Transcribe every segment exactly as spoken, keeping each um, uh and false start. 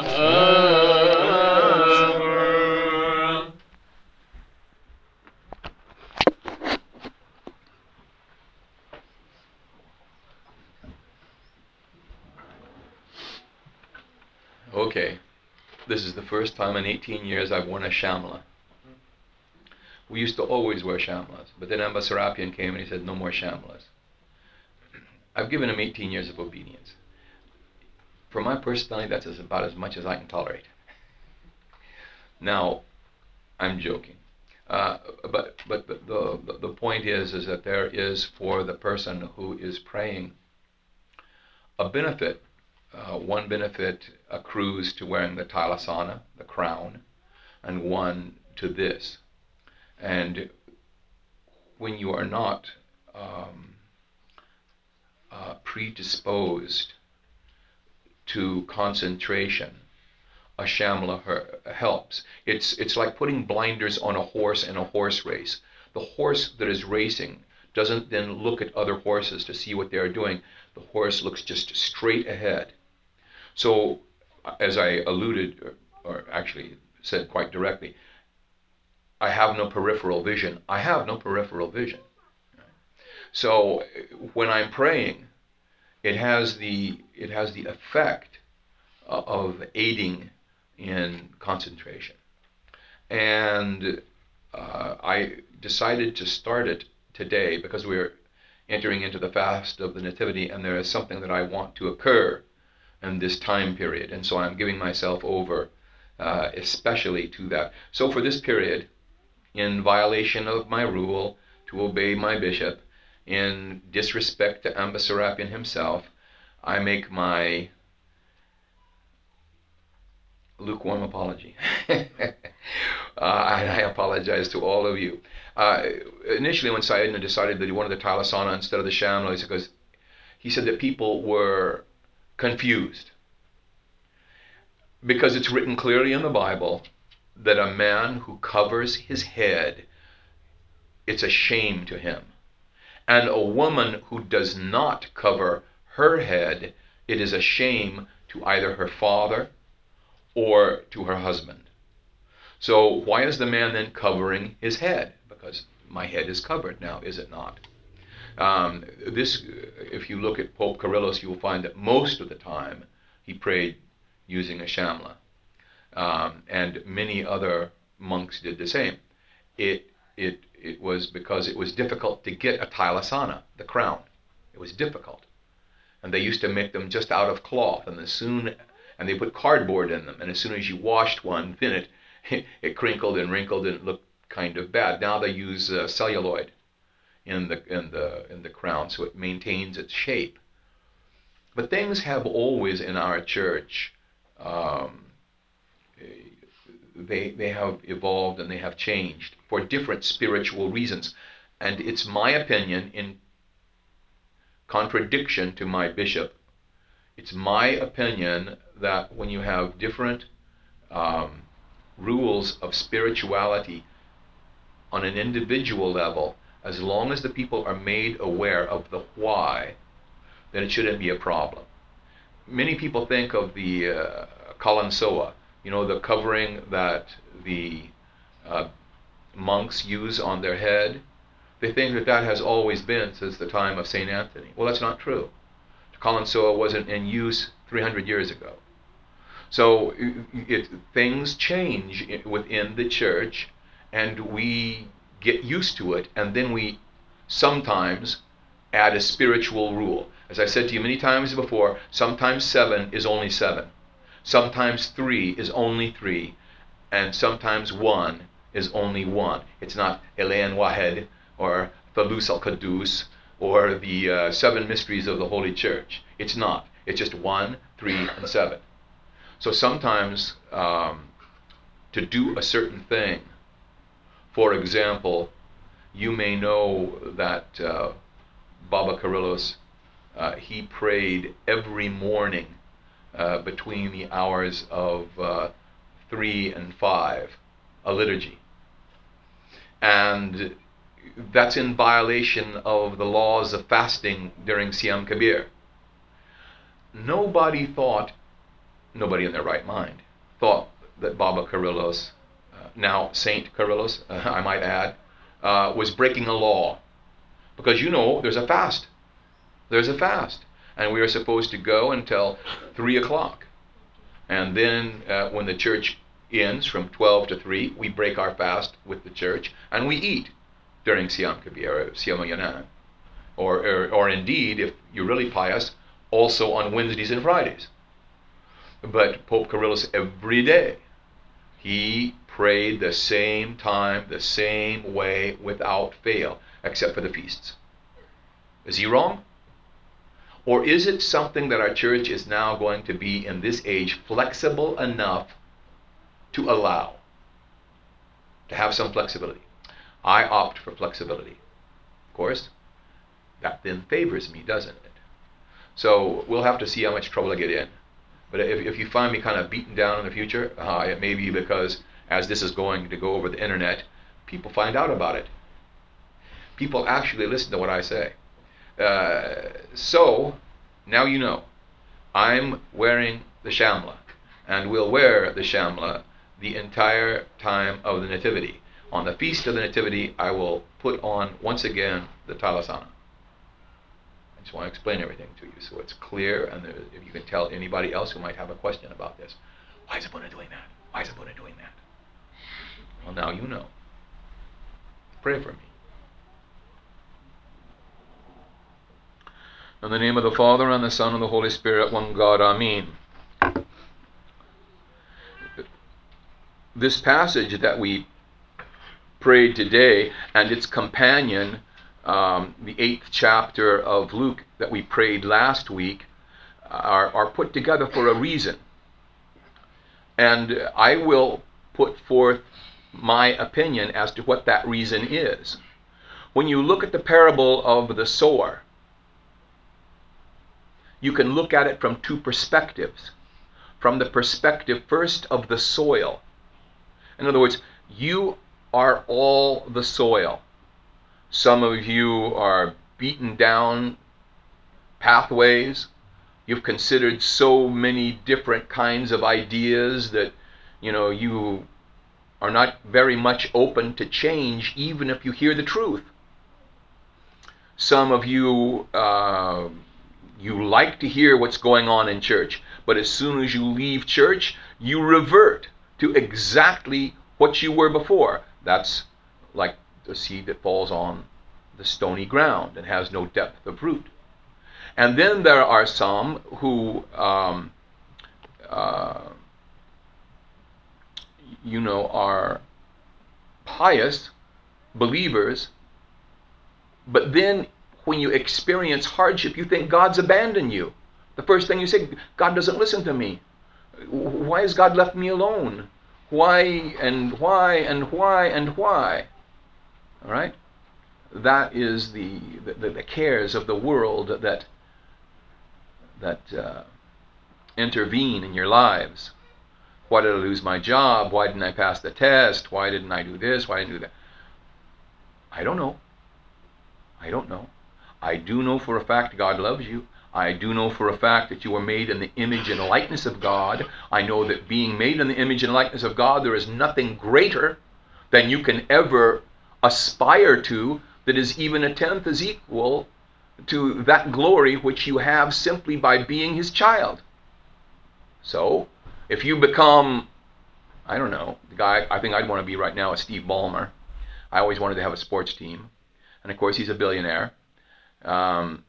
Okay, this is the first time in eighteen years I've worn a shamla. We used to always wear shamlas, but then Amba Serapian came and he said, no more shamlas. I've given him eighteen years of obedience. For my personality, that's about as much as I can tolerate. Now, I'm joking. Uh, but but the, the, the point is, is that there is, for the person who is praying, a benefit. Uh, one benefit accrues to wearing the talasana, the crown, and one to this. And when you are not um, uh, predisposed to concentration, a shamla helps. It's it's like putting blinders on a horse in a horse race. The horse that is racing doesn't then look at other horses to see what they are doing. The horse looks just straight ahead. So, as I alluded, or, or actually said quite directly, I have no peripheral vision. I have no peripheral vision. So when I'm praying, it has the it has the effect of aiding in concentration. And uh, I decided to start it today because we're entering into the fast of the Nativity, and there is something that I want to occur in this time period, and so I'm giving myself over uh, especially to that. So for this period, in violation of my rule to obey my bishop, in disrespect to Amba Serapian himself, I make my lukewarm apology. uh, and I apologize to all of you. Uh, initially, when Sayedna decided that he wanted the talasana instead of the shamla, because he said that people were confused. Because it's written clearly in the Bible that a man who covers his head, it's a shame to him. And a woman who does not cover her head, it is a shame to either her father or to her husband. So why is the man then covering his head? Because my head is covered now, is it not? Um, this, if you look at Pope Kyrillos, you will find that most of the time he prayed using a shamla. Um, and many other monks did the same. It, it, it was because it was difficult to get a tilasana, the crown. It was difficult. And they used to make them just out of cloth, and as soon, and they put cardboard in them, and as soon as you washed one, then it, it, it crinkled and wrinkled and it looked kind of bad. Now they use uh, celluloid in the, in, the, in the crown, so it maintains its shape. But things have always in our church, um, They, they have evolved and they have changed for different spiritual reasons. And it's my opinion, in contradiction to my bishop, it's my opinion that when you have different um, rules of spirituality on an individual level, as long as the people are made aware of the why, then it shouldn't be a problem. Many people think of the uh, kalansoa, you know, the covering that the uh, monks use on their head. They think that that has always been since the time of Saint Anthony. Well, that's not true. The kalansoa wasn't in use three hundred years ago. So it, it, things change within the church, and we get used to it, and then we sometimes add a spiritual rule. As I said to you many times before, sometimes seven is only seven. Sometimes three is only three. And sometimes one is only one. It's not Elayan Wahed or Thalus al-Qudus or the uh, seven mysteries of the Holy Church. It's not. It's just one, three, and seven. So sometimes um, to do a certain thing, for example, you may know that uh, Baba Kyrillos, uh, he prayed every morning uh, between the hours of uh, three and five, a liturgy. And that's in violation of the laws of fasting during Siyam Kabir. Nobody thought nobody in their right mind thought that Baba Kyrillos, uh, now Saint Kyrillos, uh, I might add, uh, was breaking a law. Because you know there's a fast. There's a fast. And we are supposed to go until three o'clock. And then uh, when the church ends from twelve to three, we break our fast with the church and we eat during Siyam Kabir, or Siyam Yanan. Or, or, or indeed, if you're really pious, also on Wednesdays and Fridays. But Pope Kyrillos, every day, he prayed the same time, the same way, without fail, except for the feasts. Is he wrong? Or is it something that our church is now going to be, in this age, flexible enough to allow? To have some flexibility. I opt for flexibility. Of course, that then favors me, doesn't it? So we'll have to see how much trouble I get in. But if, if you find me kind of beaten down in the future, uh, it may be because as this is going to go over the internet, people find out about it. People actually listen to what I say. Uh, so, now you know. I'm wearing the Shamla, and will wear the Shamla the entire time of the Nativity. On the Feast of the Nativity, I will put on, once again, the Talasana. I just want to explain everything to you so it's clear, and there, if you can tell anybody else who might have a question about this. Why is the Buddha doing that? Why is the Buddha doing that? Well, now you know. Pray for me. In the name of the Father, and the Son, and the Holy Spirit, one God, Amen. This passage that we prayed today, and its companion, um, the eighth chapter of Luke that we prayed last week, are, are put together for a reason. And I will put forth my opinion as to what that reason is. When you look at the parable of the sower, you can look at it from two perspectives. From the perspective first of the soil. In other words, you are all the soil. Some of you are beaten down pathways. You've considered so many different kinds of ideas that, you know, you are not very much open to change, even if you hear the truth. Some of you, uh, you like to hear what's going on in church, but as soon as you leave church, you revert to exactly what you were before. That's like the seed that falls on the stony ground and has no depth of root. And then there are some who, um, uh, you know, are pious believers, but then when you experience hardship, you think God's abandoned you. The first thing you say, God doesn't listen to me. Why has God left me alone? Why and why and why and why? All right? That is the, the, the cares of the world that, that uh, intervene in your lives. Why did I lose my job? Why didn't I pass the test? Why didn't I do this? Why didn't I do that? I don't know. I don't know. I do know for a fact God loves you. I do know for a fact that you are made in the image and likeness of God. I know that being made in the image and likeness of God, there is nothing greater than you can ever aspire to that is even a tenth as equal to that glory which you have simply by being His child. So, if you become, I don't know, the guy I think I'd want to be right now is Steve Ballmer. I always wanted to have a sports team. And of course, he's a billionaire. Um,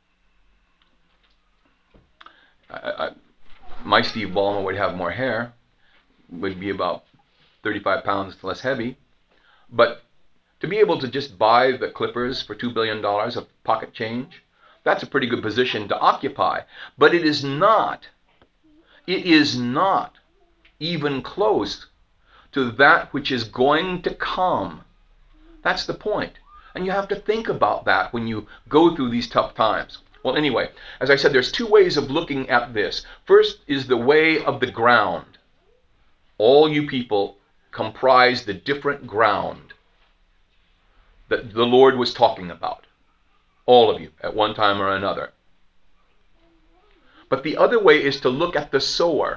I, I, my Steve Ballmer would have more hair, would be about thirty-five pounds less heavy. But to be able to just buy the Clippers for two billion dollars of pocket change, that's a pretty good position to occupy. But it is not, it is not even close to that which is going to come. That's the point. And you have to think about that when you go through these tough times. Well, anyway, as I said, there's two ways of looking at this. First is the way of the ground. All you people comprise the different ground that the Lord was talking about. All of you, at one time or another. But the other way is to look at the sower.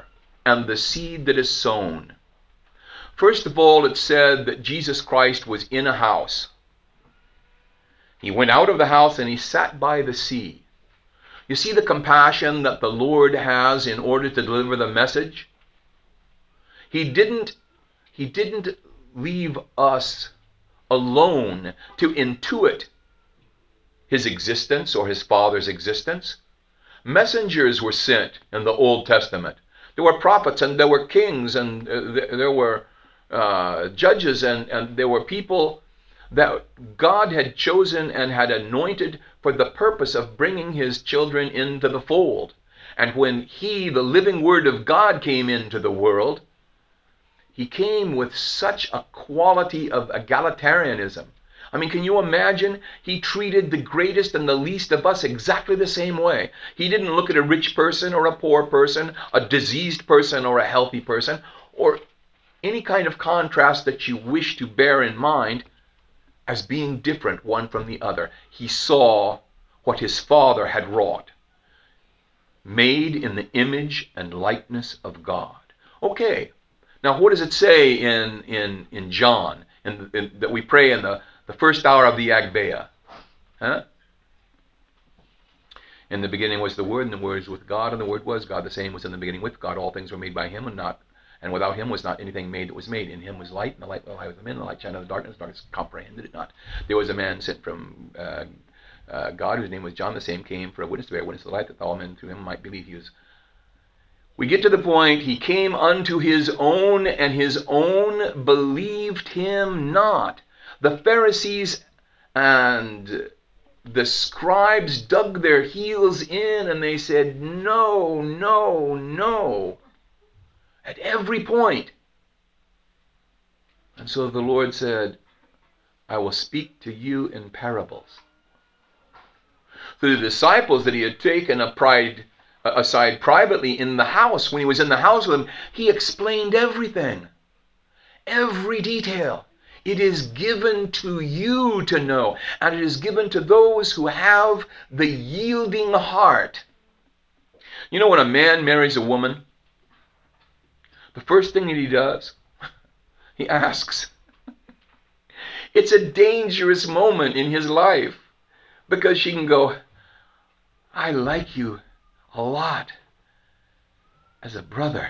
and the seed that is sown. First of all, it said that Jesus Christ was in a house. He went out of the house and he sat by the sea. You see the compassion that the Lord has in order to deliver the message? He didn't, he didn't leave us alone to intuit his existence or his Father's existence. Messengers were sent in the Old Testament. There were prophets and there were kings and uh, there were uh, judges and, and there were people that God had chosen and had anointed for the purpose of bringing his children into the fold. And when he, the living word of God, came into the world, he came with such a quality of egalitarianism. I mean, can you imagine? He treated the greatest and the least of us exactly the same way. He didn't look at a rich person or a poor person, a diseased person or a healthy person, or any kind of contrast that you wish to bear in mind as being different one from the other. He saw what his Father had wrought, made in the image and likeness of God. Okay, now what does it say in, in, in John in, in, that we pray in the, the first hour of the Agpeya? Huh? In the beginning was the Word, and the Word was with God, and the Word was God. The same was in the beginning with God. All things were made by him, and not and without him was not anything made that was made. In him was light, and the light, the light was in, and the light shined in the darkness, the darkness comprehended it not. There was a man sent from uh, uh, God, whose name was John. The same came for a witness to bear witness to the light, that all men through him might believe. He was. We get to the point, he came unto his own, and his own believed him not. The Pharisees and the scribes dug their heels in, and they said, no, no, no, at every point. And so the Lord said, I will speak to you in parables. To the disciples that he had taken a pride, aside privately in the house, when he was in the house with them, he explained everything, every detail. It is given to you to know, and it is given to those who have the yielding heart. You know, when a man marries a woman, the first thing that he does, he asks. It's a dangerous moment in his life, because she can go, I like you a lot as a brother.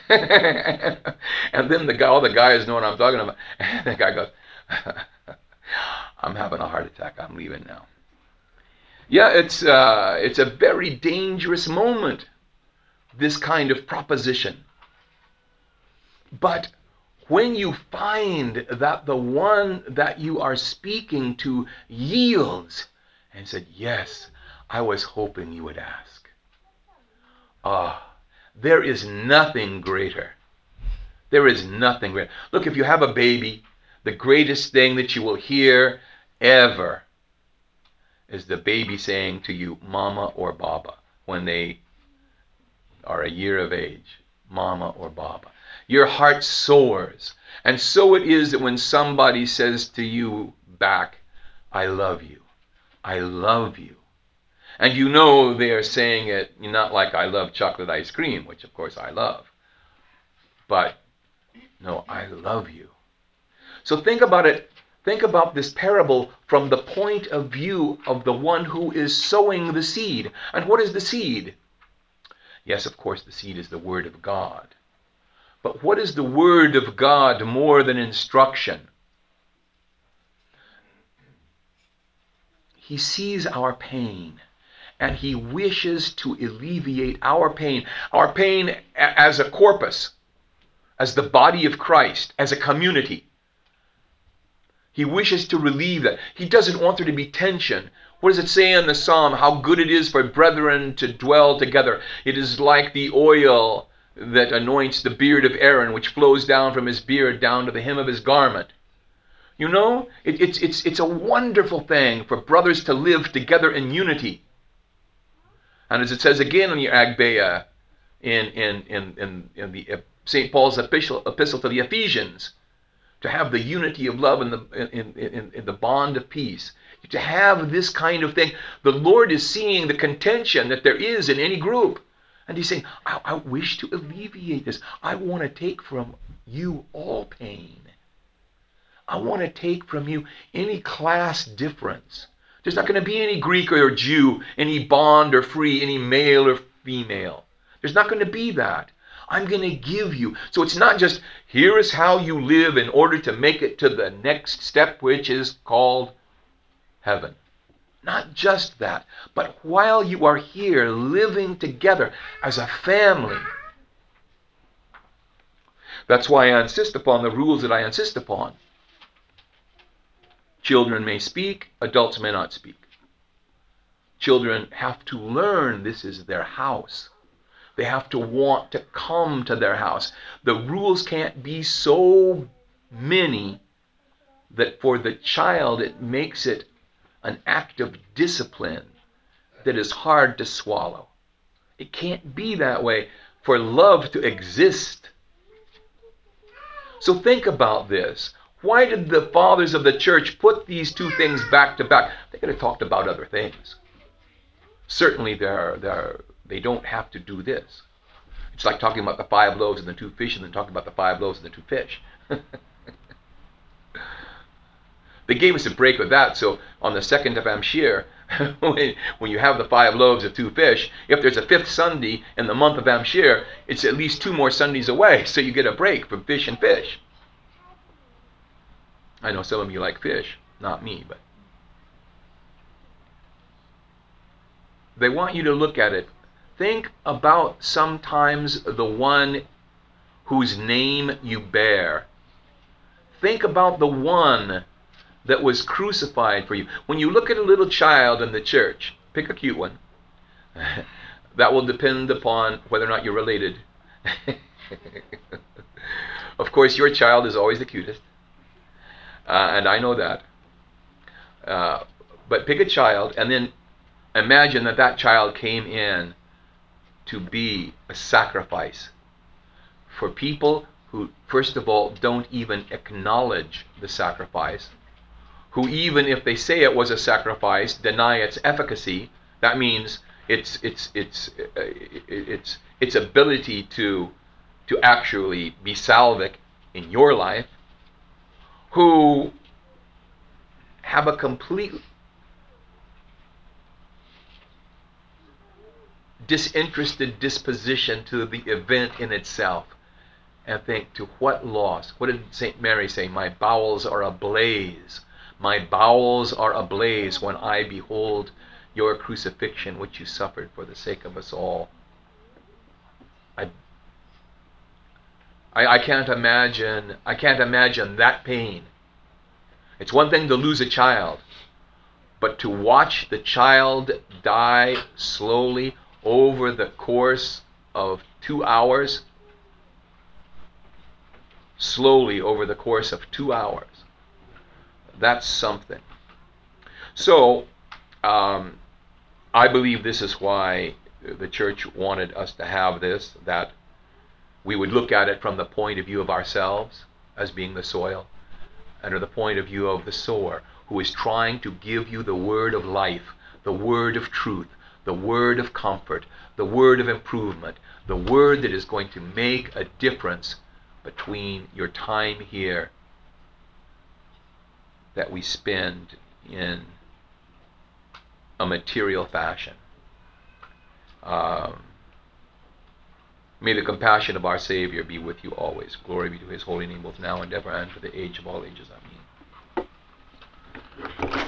And then the guy, all the guys know what I'm talking about. And the guy goes, I'm having a heart attack. I'm leaving now. Yeah, it's uh, it's a very dangerous moment, this kind of proposition. But when you find that the one that you are speaking to yields and said, yes, I was hoping you would ask. Ah, there is nothing greater. There is nothing greater. Look, if you have a baby, the greatest thing that you will hear ever is the baby saying to you, Mama or Baba, when they are a year of age. Mama or Baba. Your heart soars. And so it is that when somebody says to you back, I love you. I love you. And you know they are saying it not like I love chocolate ice cream, which of course I love. But, no, I love you. So think about it. Think about this parable from the point of view of the one who is sowing the seed. And what is the seed? Yes, of course, the seed is the Word of God. But what is the Word of God more than instruction? He sees our pain, and he wishes to alleviate our pain. Our pain as a corpus, as the body of Christ, as a community. He wishes to relieve that. He doesn't want there to be tension. What does it say in the psalm? How good it is for brethren to dwell together. It is like the oil that anoints the beard of Aaron, which flows down from his beard down to the hem of his garment. You know, it, it's, it's, it's a wonderful thing for brothers to live together in unity. And as it says again in the Agpeya, in, in, in, in, in the Saint Paul's epistle, epistle to the Ephesians, to have the unity of love and the, in, in, in the bond of peace. To have this kind of thing. The Lord is seeing the contention that there is in any group. And he's saying, I, I wish to alleviate this. I want to take from you all pain. I want to take from you any class difference. There's not going to be any Greek or Jew, any bond or free, any male or female. There's not going to be that. I'm going to give you. So it's not just, here is how you live in order to make it to the next step, which is called heaven. Not just that, but while you are here living together as a family. That's why I insist upon the rules that I insist upon. Children may speak, adults may not speak. Children have to learn this is their house. They have to want to come to their house. The rules can't be so many that for the child it makes it an act of discipline that is hard to swallow. It can't be that way for love to exist. So think about this. Why did the fathers of the church put these two things back to back? They could have talked about other things. Certainly they're, they're, they don't have to do this. It's like talking about the five loaves and the two fish and then talking about the five loaves and the two fish. They gave us a break with that, so on the second of Amshir, when, when you have the five loaves of two fish, if there's a fifth Sunday in the month of Amshir, it's at least two more Sundays away, so you get a break from fish and fish. I know some of you like fish, not me, but they want you to look at it. Think about sometimes the one whose name you bear. Think about the one that was crucified for you. When you look at a little child in the church, pick a cute one. That will depend upon whether or not you're related. Of course, your child is always the cutest. Uh, and I know that. Uh, but pick a child and then imagine that that child came in to be a sacrifice for people who, first of all, don't even acknowledge the sacrifice, who even if they say it was a sacrifice, deny its efficacy. That means its its its its its ability to to actually be salvic in your life, who have a complete disinterested disposition to the event in itself, and think, to what loss? What did Saint Mary say? My bowels are ablaze. My bowels are ablaze when I behold your crucifixion, which you suffered for the sake of us all. I, I, I can't imagine, I can't imagine that pain. It's one thing to lose a child, but to watch the child die slowly over the course of two hours, slowly over the course of two hours, that's something. So, um, I believe this is why the church wanted us to have this, that we would look at it from the point of view of ourselves as being the soil, and from the point of view of the sower, who is trying to give you the word of life, the word of truth, the word of comfort, the word of improvement, the word that is going to make a difference between your time here that we spend in a material fashion. Um, may the compassion of our Savior be with you always. Glory be to his holy name, both now and ever, and for the age of all ages. Amen.